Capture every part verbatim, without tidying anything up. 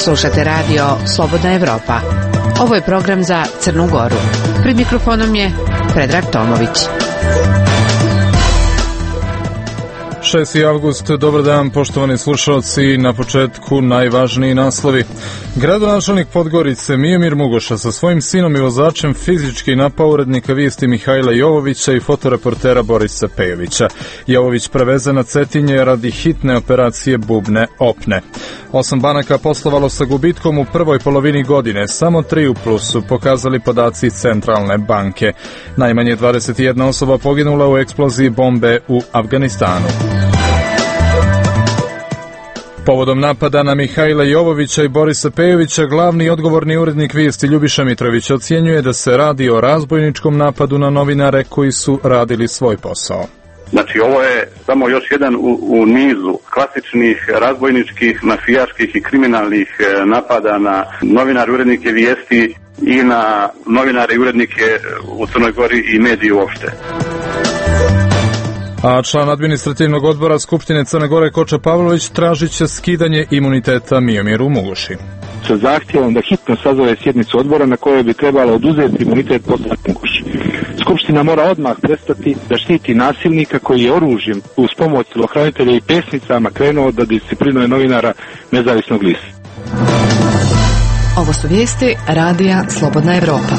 Slušate radio Slobodna Evropa. Ovo je program za Crnu Goru. Pred mikrofonom je Predrag Tomović. šesti avgust, dobar dan poštovani slušalci, na početku najvažniji naslovi. Gradonačelnik Podgorice Miomir Mugoša sa svojim sinom i vozačem fizički napao urednika vijesti Mihajla Jovovića i fotoreportera Borisa Pejovića. Jovović prevezen na Cetinje radi hitne operacije bubne opne. Osam banaka poslovalo sa gubitkom u prvoj polovini godine, samo tri u plusu, pokazali podaci Centralne banke. Najmanje dvadeset jedna osoba poginula u eksploziji bombe u Afganistanu. Povodom napada na Mihajla Jovovića i Borisa Pejovića, glavni odgovorni urednik vijesti Ljubiša Mitrović ocjenjuje da se radi o razbojničkom napadu na novinare koji su radili svoj posao. Znači, ovo je samo još jedan u, u nizu klasičnih razbojničkih, mafijaških i kriminalnih napada na novinare, urednike vijesti i na novinare i urednike u Crnoj Gori i mediji uopšte. A član administrativnog odbora Skupštine Crne Gore Koča Pavlović tražit će skidanje imuniteta Miomiru Mugoši. Sa zahtjevom da hitno sazove sjednicu odbora na kojoj bi trebalo oduzeti imunitet poslaniku Mugoši. Skupština mora odmah prestati da štiti nasilnika koji je oružjem uz pomoć telohranitelja i pesnicama krenuo da disciplinuje novinara nezavisnog lista. Ovo su vijesti radija Slobodna Evropa.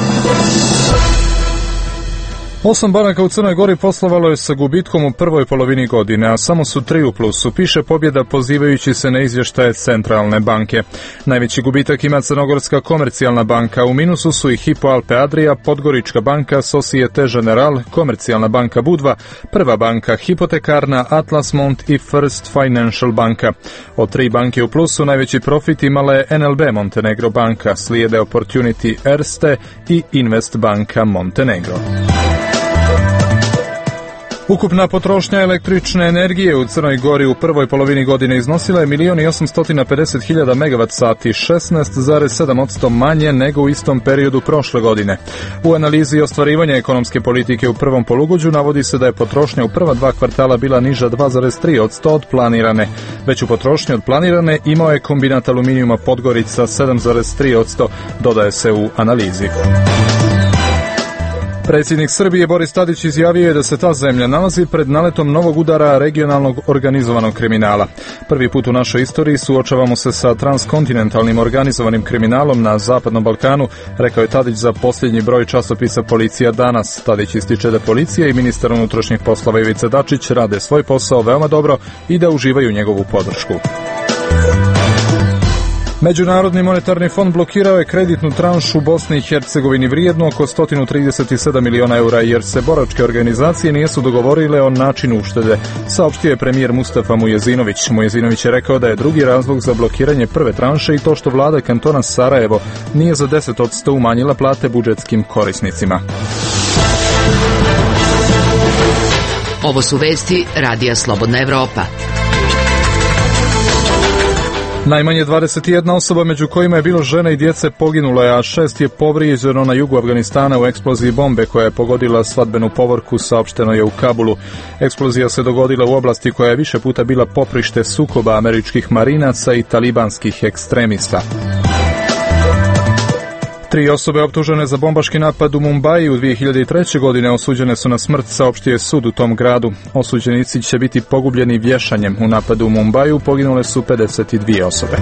Osam banaka u Crnoj Gori poslovalo je sa gubitkom u prvoj polovini godine, a samo su tri u plusu, piše Pobjeda pozivajući se na izvještaje Centralne banke. Najveći gubitak ima Crnogorska komercijalna banka, u minusu su i Hypo Alpe Adria, Podgorička banka, Societe General, Komercijalna banka Budva, Prva banka Hipotekarna, Atlas Mont i First Financial banka. Od tri banke u plusu najveći profit imala je N L B Montenegro banka, slijede Opportunity Erste i Invest banka Montenegro. Ukupna potrošnja električne energije u Crnoj Gori u prvoj polovini godine iznosila je milion i osamsto pedeset hiljada megavat sati, šesnaest zarez sedam posto manje nego u istom periodu prošle godine. U analizi ostvarivanja ekonomske politike u prvom polugodištu navodi se da je potrošnja u prva dva kvartala bila niža dva zarez tri posto od planirane. Veću potrošnju od planirane imao je kombinat aluminijuma Podgorica sedam zarez tri posto, dodaje se u analizi. Predsjednik Srbije Boris Tadić izjavio je da se ta zemlja nalazi pred naletom novog udara regionalnog organizovanog kriminala. Prvi put u našoj istoriji suočavamo se sa transkontinentalnim organizovanim kriminalom na Zapadnom Balkanu, rekao je Tadić za posljednji broj časopisa Policija danas. Tadić ističe da policija i ministar unutrašnjih poslova Ivica Dačić rade svoj posao veoma dobro i da uživaju njegovu podršku. Međunarodni monetarni fond blokirao je kreditnu tranšu Bosni i Hercegovini vrijednu oko sto trideset sedam miliona eura jer se boračke organizacije nisu dogovorile o načinu uštede, saopštio je premijer Mustafa Mujezinović. Mujezinović je rekao da je drugi razlog za blokiranje prve tranše i to što vlada kantona Sarajevo nije za deset posto umanjila plate budžetskim korisnicima. Ovo su vesti radija Slobodna Evropa. Najmanje dvadeset jedna osoba, među kojima je bilo žena i djece, poginulo je, a šest je povrijeđeno na jugu Afganistana u eksploziji bombe koja je pogodila svadbenu povorku, saopšteno je u Kabulu. Eksplozija se dogodila u oblasti koja je više puta bila poprište sukoba američkih marinaca i talibanskih ekstremista. Tri osobe optužene za bombaški napad u Mumbai u dvije hiljade treće. godine osuđene su na smrt, saopštio je sud u tom gradu. Osuđenici će biti pogubljeni vješanjem. U napadu u Mumbaju poginule su pedeset dvije osobe.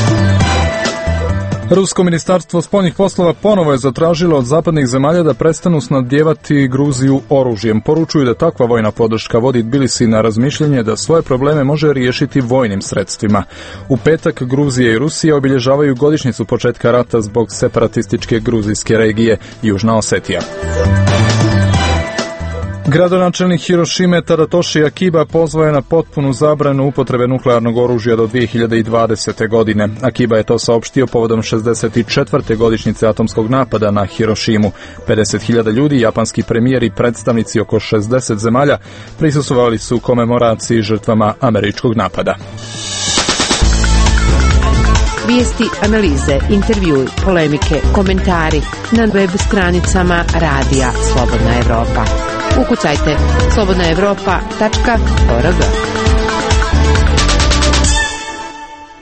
Rusko ministarstvo spoljnih poslova ponovo je zatražilo od zapadnih zemalja da prestanu snabdijevati Gruziju oružjem. Poručuju da takva vojna podrška vodi Tbilisi na razmišljanje da svoje probleme može riješiti vojnim sredstvima. U petak Gruzija i Rusija obilježavaju godišnjicu početka rata zbog separatističke gruzijske regije Južna Osetija. Gradonačelnik Hirošime Tadatoshi Akiba pozvao je na potpunu zabranu upotrebe nuklearnog oružja do dvije hiljade dvadesete. godine. Akiba je to saopštio povodom šezdeset četvrte godišnjice atomskog napada na Hirošimu. pedeset hiljada ljudi, japanski premijer i predstavnici oko šezdeset zemalja prisustvovali su komemoraciji žrtvama američkog napada. Vijesti, analize, intervjui, polemike, komentari na web stranicama radija Slobodna Evropa. Ukucajte slobodna evropa tačka org.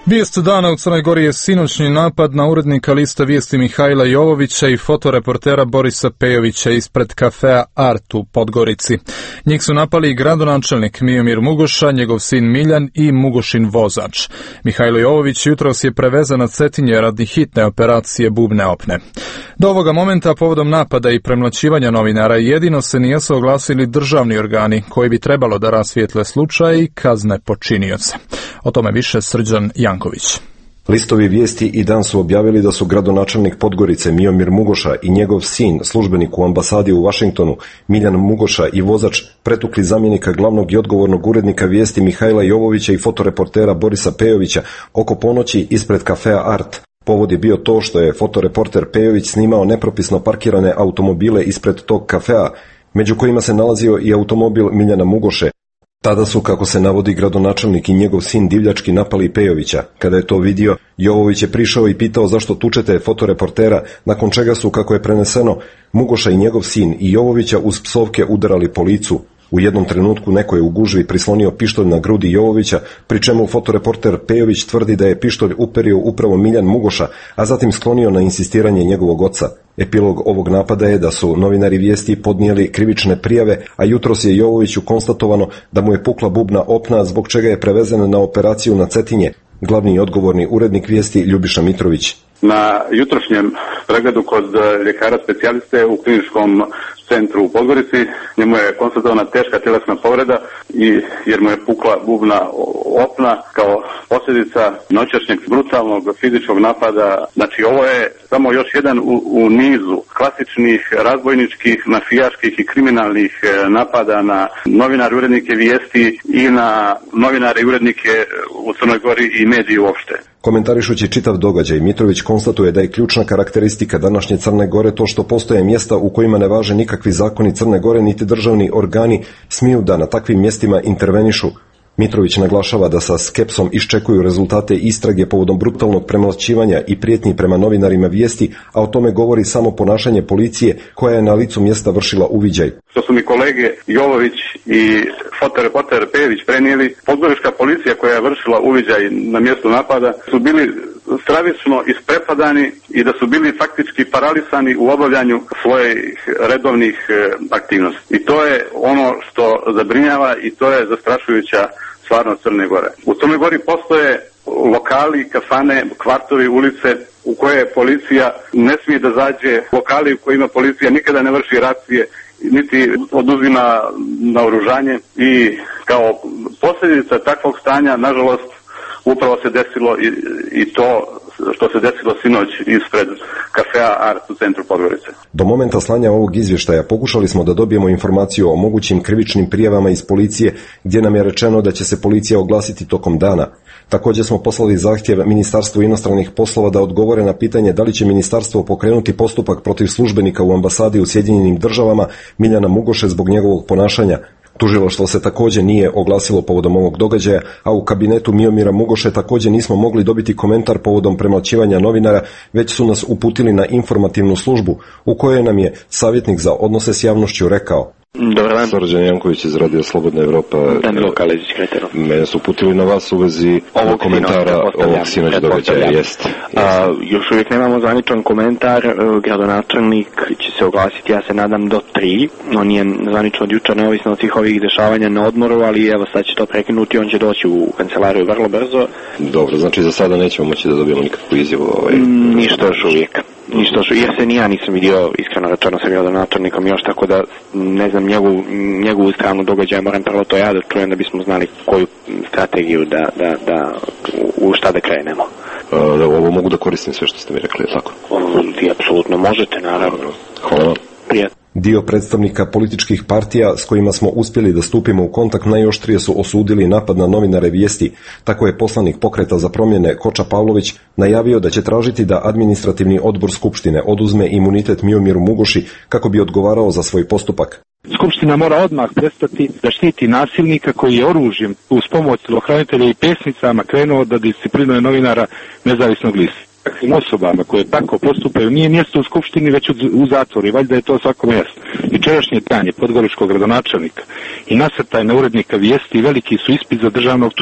Vijest dana u Crnoj Gori je sinoćni napad na urednika lista vijesti Mihajla Jovovića i fotoreportera Borisa Pejovića ispred kafea Art u Podgorici. Njih su napali gradonačelnik Miomir Mugoša, njegov sin Miljan i Mugošin vozač. Mihajlo Jovović jutros je prevezan na Cetinje radi hitne operacije bubne opne. Do ovoga momenta povodom napada i premlaćivanja novinara jedino se nijesu oglasili državni organi koji bi trebalo da rasvijetle slučaj i kazne počinioce. O tome više Srđan Janković. Listovi vijesti i dan su objavili da su gradonačelnik Podgorice Miomir Mugoša i njegov sin, službenik u ambasadi u Vašingtonu, Miljan Mugoša i vozač pretukli zamjenika glavnog i odgovornog urednika vijesti Mihajla Jovovića i fotoreportera Borisa Pejovića oko ponoći ispred kafea Art. Povod je bio to što je fotoreporter Pejović snimao nepropisno parkirane automobile ispred tog kafea, među kojima se nalazio i automobil Miljana Mugoše. Tada su, kako se navodi, gradonačelnik i njegov sin divljački napali Pejovića. Kada je to vidio, Jovović je prišao i pitao zašto tučete fotoreportera, nakon čega su, kako je preneseno, Mugoša i njegov sin i Jovovića uz psovke udarali po licu. U jednom trenutku neko je u gužvi prislonio pištolj na grudi Jovovića, pri čemu fotoreporter Pejović tvrdi da je pištolj uperio upravo Miljan Mugoša, a zatim sklonio na insistiranje njegovog oca. Epilog ovog napada je da su novinari vijesti podnijeli krivične prijave, a jutros je Jovoviću konstatovano da mu je pukla bubna opna, zbog čega je prevezen na operaciju na Cetinje. Glavni i odgovorni urednik vijesti Ljubiša Mitrović. Na jutrošnjem pregledu kod ljekara specijaliste u kliničkom centru u Podgorici njemu je konstatovana teška tjelesna povreda i jer mu je pukla bubna opna kao posljedica noćašnjeg brutalnog fizičkog napada. Znači ovo je samo još jedan u, u nizu klasičnih razbojničkih, mafijaških i kriminalnih napada na novinare, urednike vijesti i na novinare i urednike u Crnoj Gori i mediji uopšte. Komentarišući čitav događaj, Mitrović konstatuje da je ključna karakteristika današnje Crne Gore to što postoje mjesta u kojima ne važe nikakvi zakoni Crne Gore, niti državni organi smiju da na takvim mjestima intervenišu. Mitrović naglašava da sa skepsom iščekuju rezultate istrage povodom brutalnog premlaćivanja i prijetnji prema novinarima vijesti, a o tome govori samo ponašanje policije koja je na licu mjesta vršila uviđaj. Što su mi kolege Jovović i fotoreporter Pejović prenijeli, podgorička policija koja je vršila uviđaj na mjestu napada su bili stravično isprepadani i da su bili faktički paralisani u obavljanju svojih redovnih aktivnosti. I to je ono što zabrinjava i to je zastrašujuća stvarnost Crne Gore. U Crnoj Gori postoje lokali, kafane, kvartovi, ulice u koje policija ne smije da zađe, lokali u kojima policija nikada ne vrši racije, niti oduzima naoružanje i kao posljedica takvog stanja, nažalost, upravo se desilo i, i to što se desilo sinoć ispred kafea Art u centru Podgorice. Do momenta slanja ovog izvještaja pokušali smo da dobijemo informaciju o mogućim krivičnim prijavama iz policije, gdje nam je rečeno da će se policija oglasiti tokom dana. Također smo poslali zahtjev Ministarstvu inostranih poslova da odgovore na pitanje da li će ministarstvo pokrenuti postupak protiv službenika u ambasadi u Sjedinjenim državama Miljana Mugoše zbog njegovog ponašanja. Tužilaštvo se također nije oglasilo povodom ovog događaja, a u kabinetu Miomira Mugoše također nismo mogli dobiti komentar povodom premlaćivanja novinara, već su nas uputili na informativnu službu, u kojoj nam je savjetnik za odnose s javnošću rekao: Dobar dan. Srđan Janković iz Radio Slobodna Evropa. Danilo Kalezić, Kretero. Mene su uputili na vas u vezi ovog komentara ovog sinoć događaja. Jest. Jest. A, još uvijek nemamo zvaničan komentar. Gradonačelnik će se oglasiti, ja se nadam, do tri. On je zvanično od jučer, neovisno od svih ovih dešavanja, na odmoru, ali evo sad će to prekinuti, on će doći u kancelariju vrlo brzo. Dobro, znači za sada nećemo moći da dobijemo nikakvu izjavu. Ovaj... Mm, ništa još uvijek. Ništa što, jer se ni ja nisam vidio, iskreno rečeno, sa gradonačelnikom još, tako da ne znam njegovu, njegovu stranu događaja, moram prvo to ja da čujem da bismo znali koju strategiju da, da, da u šta da krenemo. A, ovo mogu da koristim sve što ste mi rekli, tako? Vi apsolutno možete, naravno. Hvala vam. Prijatno. Dio predstavnika političkih partija s kojima smo uspjeli da stupimo u kontakt najoštrije su osudili napad na novinare vijesti. Tako je poslanik Pokreta za promjene Koča Pavlović najavio da će tražiti da administrativni odbor Skupštine oduzme imunitet Miomiru Mugoši kako bi odgovarao za svoj postupak. Skupština mora odmah prestati da štiti nasilnika koji je oružjem uz pomoć telohranitelja i pesnicama krenuo da disciplinuje novinara nezavisnog lista. Takvim osobama koje tako postupaju nije mjesto u Skupštini već u zatvoru i valjda je to svakom jasno. Jučerašnje danje podgoričkog gradonačelnika i nasrtaj na urednika vijesti veliki su ispit za državnog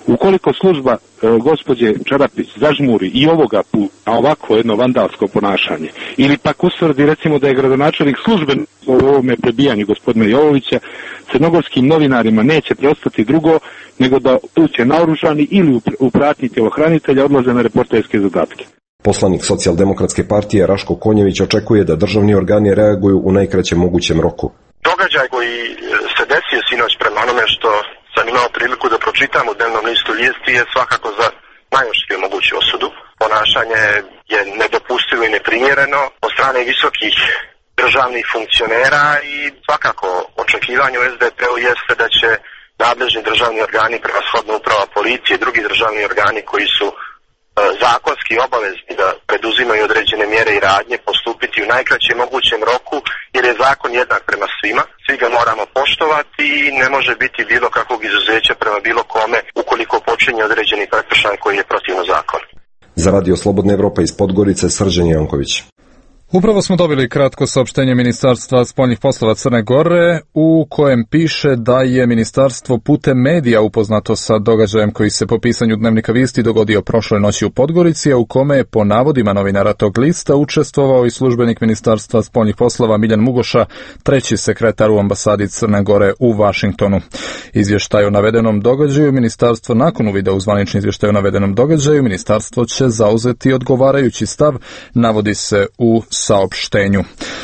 Ukoliko služba e, gospođe Čarapić zažmuri i ovoga puta na ovako jedno vandalsko ponašanje, ili pak usvrdi recimo da je gradonačelnik služben u ovome prebijanju gospodina Jovovića, crnogorskim novinarima neće preostati drugo nego da uće naoružani ili u pratnji tjelohranitelja odlaze na reporterske zadatke. Poslanik Socijaldemokratske partije Raško Konjević očekuje da državni organi reaguju u najkraćem mogućem roku. Događaj koji se desio sinoć prema onome što sam imao priliku da pročitam u dnevnom listu Vijesti je svakako za najoštriju moguću osudu. Ponašanje je nedopustivo i neprimjereno od strane visokih državnih funkcionera i svakako očekivanje u es de pe-u jeste da će nadležni državni organi, prevashodno uprava policije i drugi državni organi koji su zakonski obavezni da preduzimaju određene mjere i radnje, postupiti u najkraćem mogućem roku, jer je zakon jednak prema svima, svi ga moramo poštovati i ne može biti bilo kakvog izuzeća prema bilo kome ukoliko počinje određeni prekršaj koji je protivno zakonu. Za Radio Slobodna Evropa iz Podgorice, Srđan Janković. Upravo smo dobili kratko saopštenje Ministarstva spoljnih poslova Crne Gore u kojem piše da je ministarstvo putem medija upoznato sa događajem koji se po pisanju Dnevnika Vijesti dogodio prošle noći u Podgorici, a u kome je po navodima novinara tog lista učestvovao i službenik Ministarstva spoljnih poslova Miljan Mugoša, treći sekretar u ambasadi Crne Gore u Vašingtonu. Izvještaj o navedenom događaju ministarstvo nakon uvida u zvanični izvještaj o navedenom događaju ministarstvo će zauzeti odgovarajući stav, navodi se u saopštenju.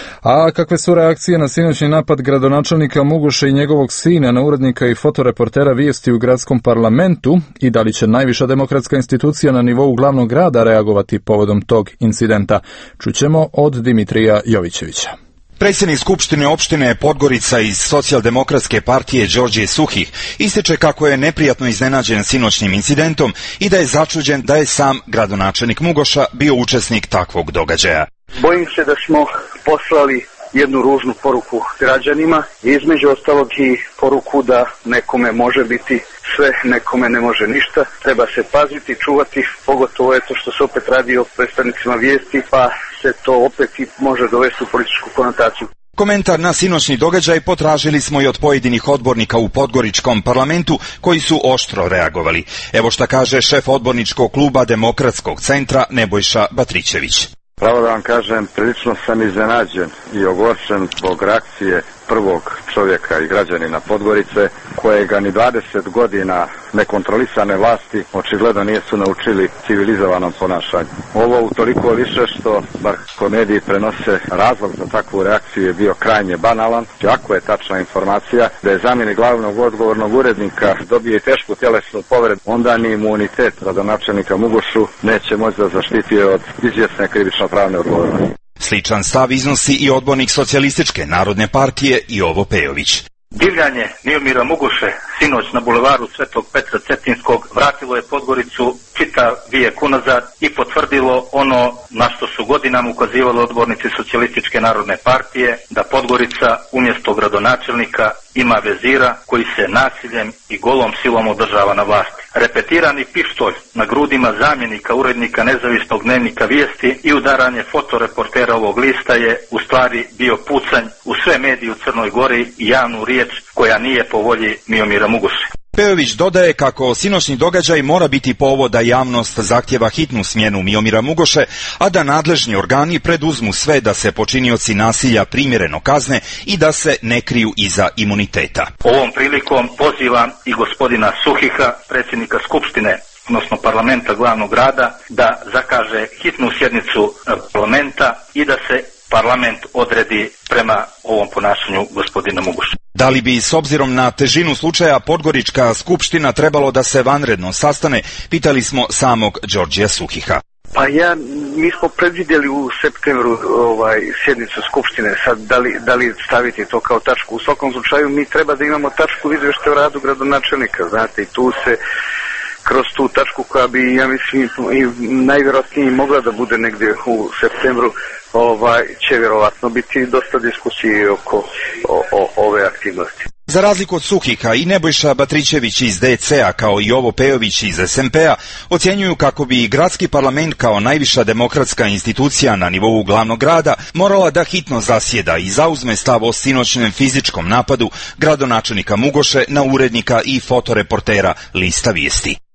A kakve su reakcije na sinoćni napad gradonačelnika Mugoše i njegovog sina na urednika i fotoreportera Vijesti u gradskom parlamentu i da li će najviša demokratska institucija na nivou glavnog grada reagovati povodom tog incidenta? Čućemo od Dimitrija Jovićevića. Predsjednik Skupštine opštine Podgorica iz Socijaldemokratske partije Đorđe Suhih ističe kako je neprijatno iznenađen sinoćnim incidentom i da je začuđen da je sam gradonačelnik Mugoša bio učesnik takvog događaja. Bojim se da smo poslali jednu ružnu poruku građanima, između ostalog i poruku da nekome može biti sve, nekome ne može ništa. Treba se paziti, čuvati, pogotovo eto što se opet radi o predstavnicima Vijesti, pa se to opet i može dovesti u političku konotaciju. Komentar na sinoćni događaj potražili smo i od pojedinih odbornika u Podgoričkom parlamentu koji su oštro reagovali. Evo šta kaže šef odborničkog kluba Demokratskog centra Nebojša Batrićević. Pravo da vam kažem, prilično sam iznenađen i ogorčen zbog reakcije prvog čovjeka i građanina Podgorice, kojega ni dvadeset godina nekontrolisane vlasti očigledno nisu naučili civilizovanom ponašanju. Ovo utoliko više što, bar ko mediji prenose, razlog za takvu reakciju je bio krajnje banalan. Ako je tačna informacija da je zamjenik glavnog odgovornog urednika dobije tešku tjelesnu povredu, onda ni imunitet gradonačelnika Mugošu neće moći da zaštiti od izvjesne krivično-pravne odgovornosti. Sličan stav iznosi i odbornik Socijalističke narodne partije Jovo Pejović. Divljanje Miomira Mugoše sinoć na bulevaru Svetog Petra Cetinskog vratilo je Podgoricu čitav vijek unazad i potvrdilo ono na što su godinama ukazivali odbornici Socijalističke narodne partije, da Podgorica umjesto gradonačelnika ima vezira koji se nasiljem i golom silom održava na vlasti. Repetirani pištolj na grudima zamjenika urednika nezavisnog Dnevnika Vijesti i udaranje fotoreportera ovog lista je u stvari bio pucanj u sve medije u Crnoj Gori i javnu riječ koja nije po volji Miomira Mugoše. Pejović dodaje kako sinoćni događaj mora biti povod da javnost zahtjeva hitnu smjenu Miomira Mugoše, a da nadležni organi preduzmu sve da se počinioci nasilja primjereno kazne i da se ne kriju iza imuniteta. Ovom prilikom pozivam i gospodina Suhiha, predsjednika Skupštine, odnosno parlamenta glavnog grada, da zakaže hitnu sjednicu parlamenta i da se parlament odredi prema ovom ponašanju gospodina Mugoša. Da li bi s obzirom na težinu slučaja Podgorička skupština trebalo da se vanredno sastane, pitali smo samog Đorđija Suhiha. Pa ja, mi smo predvidjeli u septembru ovaj, sjednicu skupštine, sad da li, da li staviti to kao tačku. U svakom slučaju mi treba da imamo tačku izvještaja o radu gradonačelnika, znate, i tu se kroz tu tačku koja bi, ja mislim, i najvjerojatnije mogla da bude negdje u septembru, ovaj, će vjerovatno biti dosta diskusije oko o, o, ove aktivnosti. Za razliku od Suhiha i Nebojša Batrićević iz de ce a kao i Jovo Pejović iz es em pe a ocjenjuju kako bi gradski parlament kao najviša demokratska institucija na nivou glavnog grada morala da hitno zasjeda i zauzme stav o sinoćnom fizičkom napadu gradonačelnika Mugoše na urednika i fotoreportera Lista Vijesti.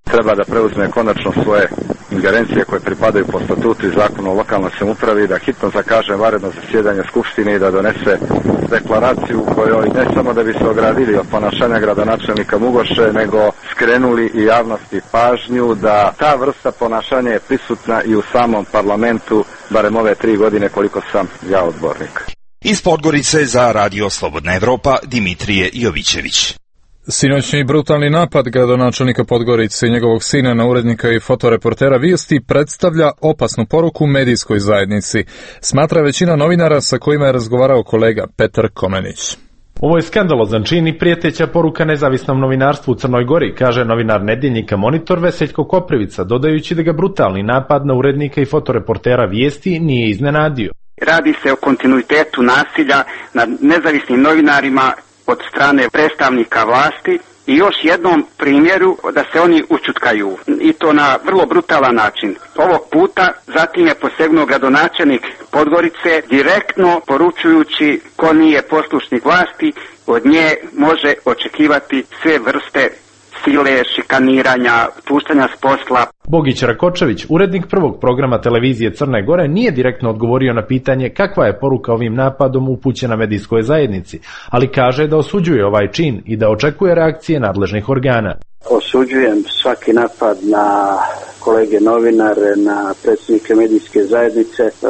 treba da preuzme konačno svoje ingerencije koje pripadaju po statutu i zakonu o lokalnoj samoupravi, da hitno zakaže vanredno zasjedanje Skupštine i da donese deklaraciju u kojoj ne samo da bi se ogradili od ponašanja gradonačelnika Mugoše, nego skrenuli i javnosti pažnju da ta vrsta ponašanja je prisutna i u samom parlamentu, barem ove tri godine koliko sam ja odbornik. Iz Podgorice za Radio Slobodna Evropa Dimitrije Jovićević. Sinoćni brutalni napad gradonačelnika Podgorice i njegovog sina na urednika i fotoreportera Vijesti predstavlja opasnu poruku medijskoj zajednici, smatra većina novinara sa kojima je razgovarao kolega Petar Komenić. Ovo je skandalozan čin i prijeteća poruka nezavisnom novinarstvu u Crnoj Gori, kaže novinar nedeljnika Monitor Veseljko Koprivica, dodajući da ga brutalni napad na urednika i fotoreportera Vijesti nije iznenadio. Radi se o kontinuitetu nasilja nad nezavisnim novinarima od strane predstavnika vlasti i još jednom primjeru da se oni ućutkaju i to na vrlo brutalan način. Ovog puta zatim je posegnuo gradonačelnik Podgorice direktno poručujući ko nije poslušnik vlasti od nje može očekivati sve vrste sile, šikaniranja, puštanja s posla. Bogić Rakočević, urednik prvog programa televizije Crne Gore, nije direktno odgovorio na pitanje kakva je poruka ovim napadom upućena medijskoj zajednici, ali kaže da osuđuje ovaj čin i da očekuje reakcije nadležnih organa. Osuđujem svaki napad na kolege novinare, na predsjednike medijske zajednice e,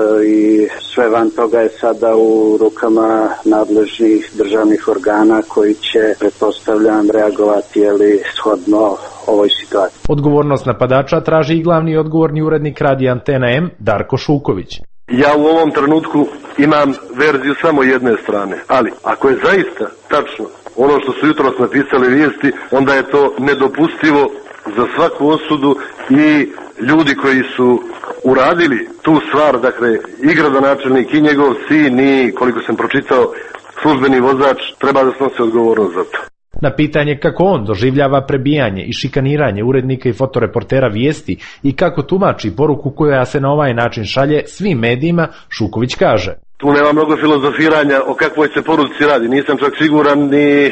i sve van toga je sada u rukama nadležnih državnih organa koji će, pretpostavljam, reagovati jeli shodno ovoj situaciji. Odgovornost napadača traži i glavni odgovorni urednik radija Antena M, Darko Šuković. Ja u ovom trenutku imam verziju samo jedne strane, ali ako je zaista tačno ono što su jutros napisali Vijesti, onda je to nedopustivo za svaku osudu i ljudi koji su uradili tu stvar, dakle i gradonačelnik i njegov sin i koliko sam pročitao službeni vozač treba da snose odgovornost za to. Na pitanje kako on doživljava prebijanje i šikaniranje urednika i fotoreportera Vijesti i kako tumači poruku koja se na ovaj način šalje svim medijima, Šuković kaže. Tu nema mnogo filozofiranja o kakvoj se poruci radi. Nisam čak siguran ni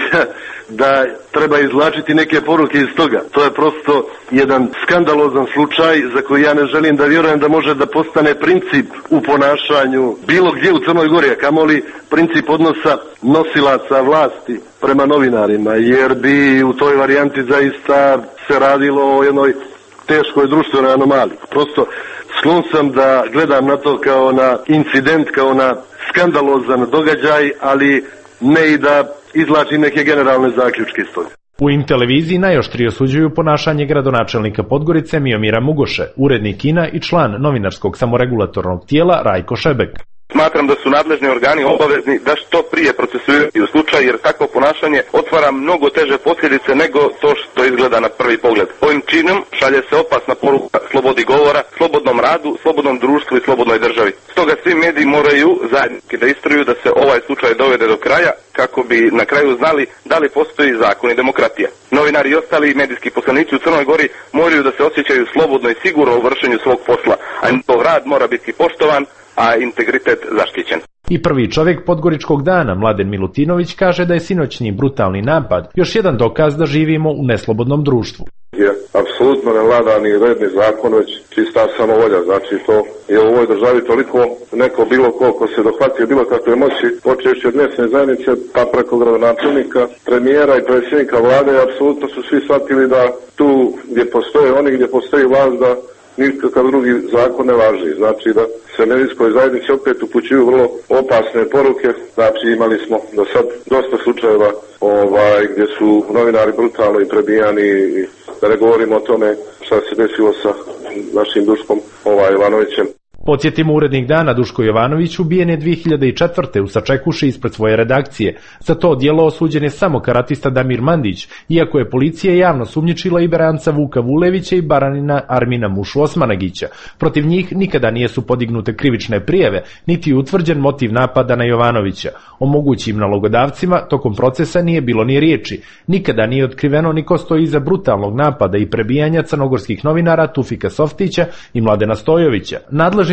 da treba izvlačiti neke poruke iz toga. To je prosto jedan skandalozan slučaj za koji ja ne želim da vjerujem da može da postane princip u ponašanju bilo gdje u Crnoj Gori, a kamoli princip odnosa nosilaca vlasti prema novinarima, jer bi u toj varijanti zaista se radilo o jednoj teškoj društvenoj anomaliji. Prosto sklon sam da gledam na to kao na incident, kao na skandalozan događaj, ali ne i da izvlačim neke generalne zaključke iz toga. U In televiziji najoštrije osuđuju ponašanje gradonačelnika Podgorice Miomira Mugoše, urednik Kina i član novinarskog samoregulatornog tijela Rajko Šebek. Smatram da su nadležni organi obavezni da što prije procesuiraju u slučaj, jer takvo ponašanje otvara mnogo teže posljedice nego to što izgleda na prvi pogled. Ovim činom šalje se opasna poruka slobodi govora, slobodnom radu, slobodnom društvu i slobodnoj državi. Stoga svi mediji moraju zajednički da istraju da se ovaj slučaj dovede do kraja, kako bi na kraju znali da li postoji zakon i demokratija. Novinari i ostali medijski poslanici u Crnoj Gori moraju da se osjećaju slobodno i sigurno u vršenju svog posla, a njihov rad mora biti poštovan, a integritet zaštićen. I prvi čovjek Podgoričkog dana, Mladen Milutinović, kaže da je sinoćni brutalni napad još jedan dokaz da živimo u neslobodnom društvu. Je apsolutno ne vlada ni redni zakon, već čista samovolja. Znači to je u ovoj državi toliko neko bilo ko ko se dohvatio bilo kakve moći, počevši od mjesne zajednice pa preko gradonačelnika, premijera i predsjednika vlade, apsolutno su svi shvatili da tu gdje postoje oni, gdje postoji vlast, da nikakav drugi zakon ne važi. Znači da se medijskoj zajednici opet upućuju vrlo opasne poruke. Znači imali smo do sad dosta slučajeva ovaj, gdje su novinari brutalno i prebijani, i da ne govorimo o tome šta se desilo sa našim Duškom ovaj, Jovanovićem. Podsjetimo, urednik dana Duško Jovanović ubijen je dvije hiljade četvrte u Sačekuši ispred svoje redakcije. Za to djelo osuđen je samo karatista Damir Mandić, iako je policija javno sumnjičila i Beranca Vuka Vulevića i baranina Armina Mušu Osmanagića. Protiv njih nikada nije su podignute krivične prijeve, niti je utvrđen motiv napada na Jovanovića. O mogućim nalogodavcima tokom procesa nije bilo ni riječi. Nikada nije otkriveno ni ko stoji iza brutalnog napada i prebijanja crnogorskih novinara Tufika Softića i Mladena Stojovića. Nadležni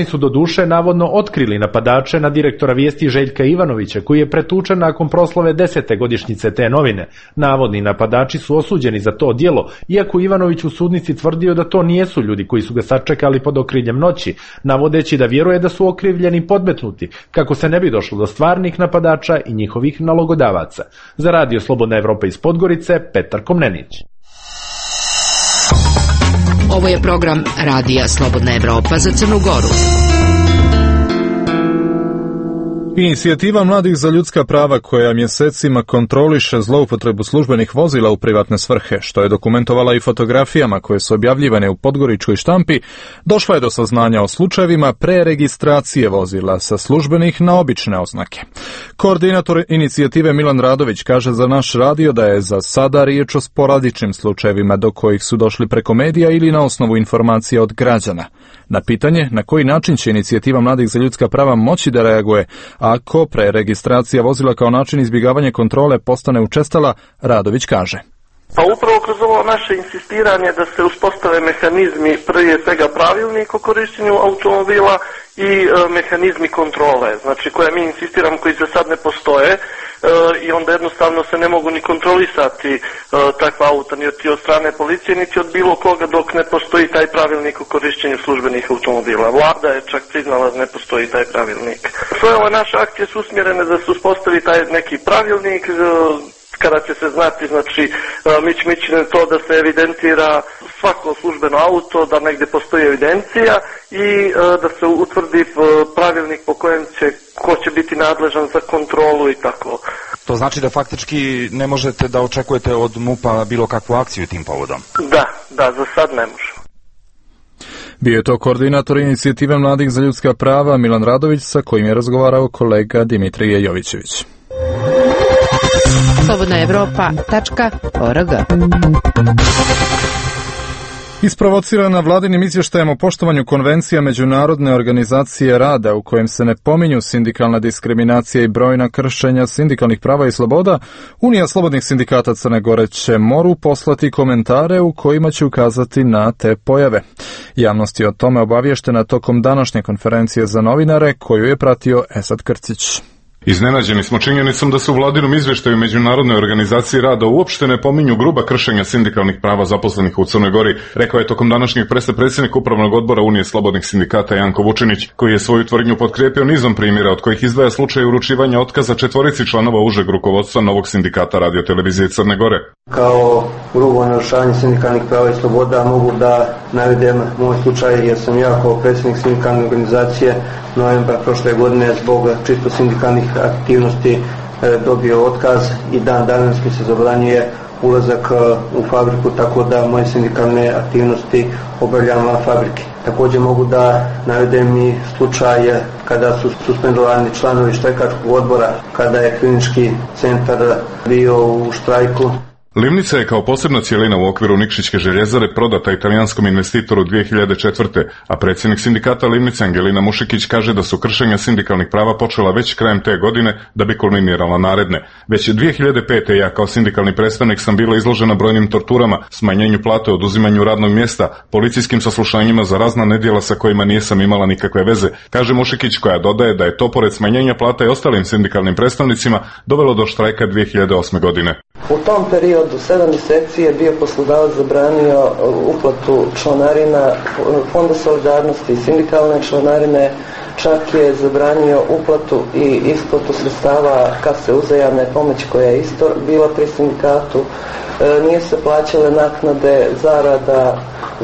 Nadležni su do duše navodno otkrili napadače na direktora Vijesti Željka Ivanovića, koji je pretučen nakon proslave desete godišnjice te novine. Navodni napadači su osuđeni za to djelo, iako Ivanović u sudnici tvrdio da to nijesu ljudi koji su ga sačekali pod okriljem noći, navodeći da vjeruje da su okrivljeni podmetnuti, kako se ne bi došlo do stvarnih napadača i njihovih nalogodavaca. Za Radio Slobodna Evropa iz Podgorice, Petar Komnenić. Ovo je program Radija Slobodna Evropa za Crnu Goru. Inicijativa Mladih za ljudska prava, koja mjesecima kontroliše zloupotrebu službenih vozila u privatne svrhe, što je dokumentovala i fotografijama koje su objavljivane u podgoričkoj štampi, došla je do saznanja o slučajevima preregistracije vozila sa službenih na obične oznake. Koordinator inicijative Milan Radović kaže za naš radio da je za sada riječ o sporadičnim slučajevima do kojih su došli preko medija ili na osnovu informacija od građana. Na pitanje na koji način će inicijativa Mladih za ljudska prava moći da reaguje ako preregistracija vozila kao način izbjegavanja kontrole postane učestala, Radović kaže. Pa upravo kroz ovo naše insistiranje da se uspostave mehanizmi, prije svega pravilnik o korištenju automobila i e, mehanizmi kontrole, znači koje mi insistiramo, koji za sad ne postoje, e, i onda jednostavno se ne mogu ni kontrolisati e, takva auta niti od strane policije, niti od bilo koga dok ne postoji taj pravilnik o korištenju službenih automobila. Vlada je čak priznala da ne postoji taj pravilnik. Sve ove naše akcije su usmjerene da se uspostavi taj neki pravilnik, e, kada će se znati, znači, mi ćemo ići na to da se evidentira svako službeno auto, da negdje postoji evidencija i da se utvrdi pravilnik po kojem će, ko će biti nadležan za kontrolu i tako. To znači da faktički ne možete da očekujete od MUP-a bilo kakvu akciju tim povodom? Da, da, za sad ne možemo. Bio je to koordinator inicijative Mladih za ljudska prava Milan Radović, sa kojim je razgovarao kolega Dimitrije Jovićević. slobodna evropa tačka org. Isprovocirana vladinim izvještajem o poštovanju konvencija Međunarodne organizacije rada, u kojem se ne pominju sindikalna diskriminacija i brojna kršenja sindikalnih prava i sloboda, Unija slobodnih sindikata Crne Gore će moru poslati komentare u kojima će ukazati na te pojave. Javnost je o tome obavještena tokom današnje konferencije za novinare, koju je pratio Esad Krcić. Iznenađeni smo činjenicom da se u vladinom izvještaju Međunarodne organizacije rada uopšte ne pominju gruba kršenja sindikalnih prava zaposlenih u Crnoj Gori, rekao je tokom današnjeg presa predsjednik Upravnog odbora Unije slobodnih sindikata Janko Vučinić, koji je svoju tvrdnju potkrijepio nizom primjera, od kojih izdvaja slučaj uručivanja otkaza četvorici članova užeg rukovodstva novog sindikata radiotelevizije Crne Gore. Kao grubo narušavanje sindikalnih prava i sloboda mogu da navedem moj slučaj, jer sam ja kao predsjednik sindikalne organizacije novembra prošle godine zbog čisto sindikalnih aktivnosti dobio otkaz i dan danas mi se zabranjuje ulazak u fabriku, tako da moje sindikalne aktivnosti obavljam van fabrike. Također mogu da navedem i slučaj kada su suspendovani članovi štrajkačkog odbora, kada je klinički centar bio u štrajku. Livnica je kao posebna cjelina u okviru Nikšićke željezare prodata italijanskom investitoru dvije hiljade četvrte. a predsjednik sindikata Livnice Angelina Mušikić kaže da su kršenja sindikalnih prava počela već krajem te godine da bi kulminirala naredne. Već dvije hiljade pete. ja kao sindikalni predstavnik sam bila izložena brojnim torturama, smanjenju plate, oduzimanju radnog mjesta, policijskim saslušanjima za razna nedjela sa kojima nisam imala nikakve veze, kaže Mušikić, koja dodaje da je to pored smanjenja plata i ostalim sindikalnim predstavnicima dovelo do štrajka dvije hiljade osme. godine. U tom periodu sedam mjeseci je bio poslodavac zabranio uplatu članarina Fonda solidarnosti i sindikalne članarine, čak je zabranio uplatu i isplatu sredstava kase uzajamne pomoći koja je isto bila pri sindikatu. E, nije se plaćale naknade zarada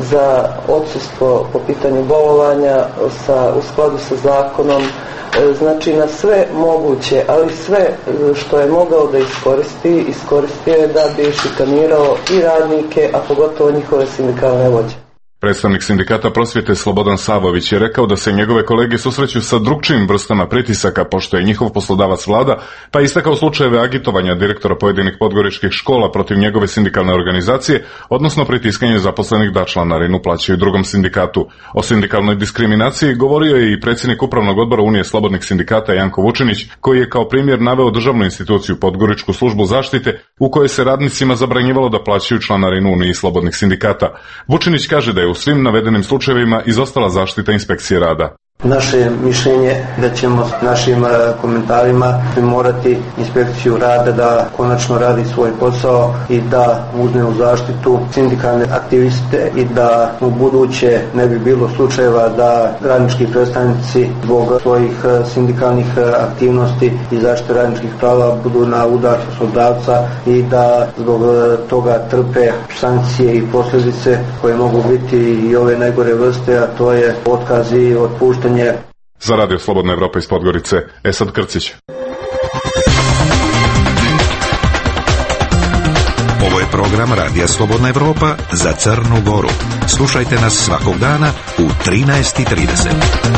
za odsustvo po pitanju bolovanja sa, u skladu sa zakonom. Znači na sve moguće, ali sve što je mogao da iskoristi, iskoristio je da bi šikanirao i radnike, a pogotovo njihove sindikalne vođe. Predstavnik sindikata prosvjete Slobodan Savović je rekao da se njegove kolege susreću sa drugčijim vrstama pritisaka, pošto je njihov poslodavac vlada, pa istakao slučajeve agitovanja direktora pojedinih podgoričkih škola protiv njegove sindikalne organizacije, odnosno pritiskanje zaposlenih da članarinu plaćaju drugom sindikatu. O sindikalnoj diskriminaciji govorio je i predsjednik Upravnog odbora Unije slobodnih sindikata Janko Vučinić, koji je kao primjer naveo državnu instituciju Podgoričku službu zaštite, u kojoj se radnicima zabranjivalo da plaćaju članarinu Uniji slobodnih sindikata. Vučinić kaže da je u svim navedenim slučajevima izostala zaštita inspekcije rada. Naše mišljenje da ćemo s našim komentarima morati inspekciju rada da konačno radi svoj posao i da uzme u zaštitu sindikalne aktiviste i da u buduće ne bi bilo slučajeva da radnički predstavnici zbog svojih sindikalnih aktivnosti i zaštite radničkih prava budu na udaru poslodavca i da zbog toga trpe sankcije i posljedice koje mogu biti i ove najgore vrste, a to je otkaz i otpuštanje. Za Radio Slobodna Evropa iz Podgorice, Esad Krcić. Ovo je program Radija Slobodna Evropa za Crnu Goru. Slušajte nas svakog dana u trinaest i trideset.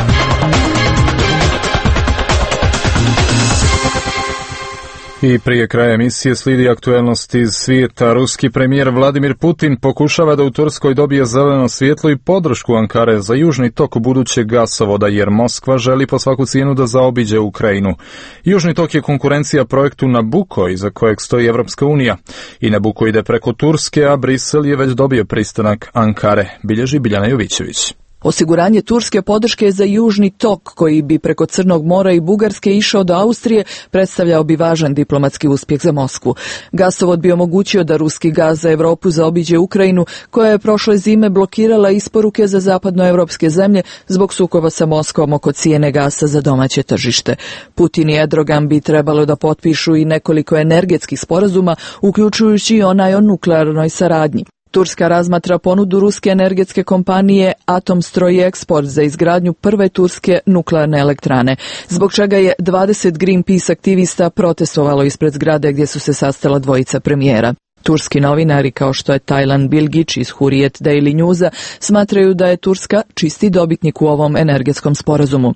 I prije kraja emisije slijedi aktuelnost iz svijeta. Ruski premijer Vladimir Putin pokušava da u Turskoj dobije zeleno svjetlo i podršku Ankare za južni tok budućeg gasovoda, jer Moskva želi po svaku cijenu da zaobiđe Ukrajinu. Južni tok je konkurencija projektu Nabucco, iza kojeg stoji Evropska unija. I Nabucco ide preko Turske, a Brisel je već dobio pristanak Ankare, bilježi Biljana Jovićević. Osiguranje turske podrške za južni tok, koji bi preko Crnog mora i Bugarske išao do Austrije, predstavljao bi važan diplomatski uspjeh za Moskvu. Gasovod bi omogućio da ruski gaz za Europu zaobiđe Ukrajinu, koja je prošle zime blokirala isporuke za zapadnoevropske zemlje zbog sukoba sa Moskvom oko cijene gasa za domaće tržište. Putin i Erdogan bi trebalo da potpišu i nekoliko energetskih sporazuma, uključujući i onaj o nuklearnoj saradnji. Turska razmatra ponudu ruske energetske kompanije Atomstroj Eksport za izgradnju prve turske nuklearne elektrane, zbog čega je dvadeset Greenpeace aktivista protestovalo ispred zgrade gdje su se sastala dvojica premijera. Turski novinari kao što je Taylan Bilgić iz Hurriyet Daily Newsa smatraju da je Turska čisti dobitnik u ovom energetskom sporazumu.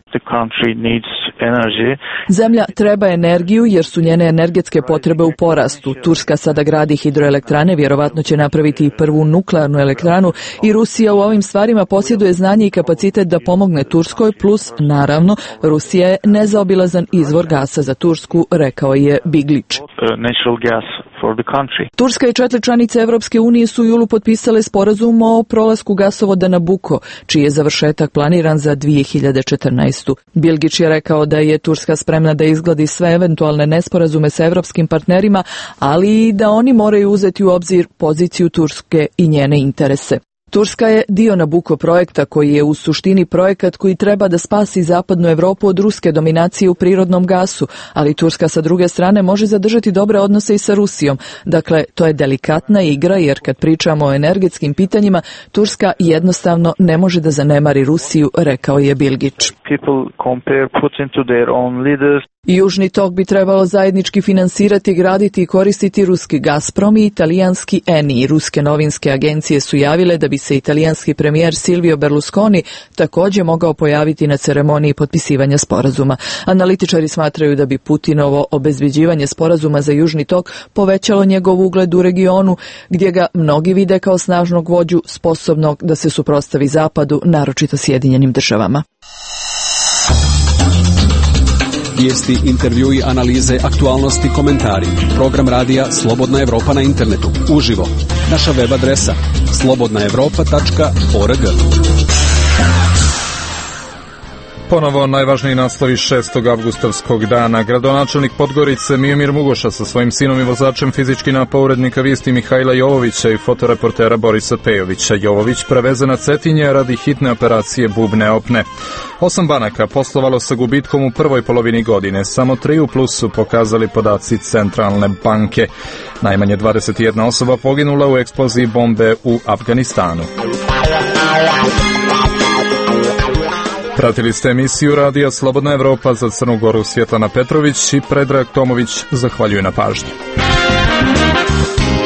Zemlja treba energiju jer su njene energetske potrebe u porastu. Turska sada gradi hidroelektrane, vjerovatno će napraviti i prvu nuklearnu elektranu i Rusija u ovim stvarima posjeduje znanje i kapacitet da pomogne Turskoj, plus, naravno, Rusija je nezaobilazan izvor gasa za Tursku, rekao je Biglić. Turska i četiri članice Evropske unije su u julu potpisale sporazum o prolasku gasovoda Nabucco, čiji je završetak planiran za dvije hiljade četrnaestu. Bilgić je rekao da je Turska spremna da izgladi sve eventualne nesporazume sa evropskim partnerima, ali i da oni moraju uzeti u obzir poziciju Turske i njene interese. Turska je dio Nabucco projekta koji je u suštini projekat koji treba da spasi zapadnu Europu od ruske dominacije u prirodnom gasu, ali Turska sa druge strane može zadržati dobre odnose i sa Rusijom. Dakle, to je delikatna igra jer kad pričamo o energetskim pitanjima, Turska jednostavno ne može da zanemari Rusiju, rekao je Bilgić. Južni tok bi trebalo zajednički finansirati, graditi i koristiti ruski Gazprom i italijanski Eni. Ruske novinske agencije su javile da bi se italijanski premijer Silvio Berlusconi također mogao pojaviti na ceremoniji potpisivanja sporazuma. Analitičari smatraju da bi Putinovo obezbeđivanje sporazuma za Južni tok povećalo njegov ugled u regionu, gdje ga mnogi vide kao snažnog vođu sposobnog da se suprotstavi Zapadu, naročito Sjedinjenim državama. Vijesti, intervjui, analize, aktualnosti, komentari. Program radija Slobodna Evropa na internetu. Uživo. Naša web adresa slobodna evropa tačka org. Ponovo najvažniji naslovi šestog avgustovskog dana. Gradonačelnik Podgorice Miomir Mugoša sa svojim sinom i vozačem fizički napao urednika vijesti Mihajla Jovovića i fotoreportera Borisa Pejovića. Jovović prevezen na Cetinje radi hitne operacije bubne opne. Osam banaka poslovalo sa gubitkom u prvoj polovini godine. Samo tri u plusu pokazali podaci Centralne banke. Najmanje dvadeset jedna osoba poginula u eksploziji bombe u Afganistanu. Pratili ste emisiju Radija Slobodna Evropa za Crnu Goru. Svjetlana Petrović i Predrag Tomović zahvaljuju na pažnji.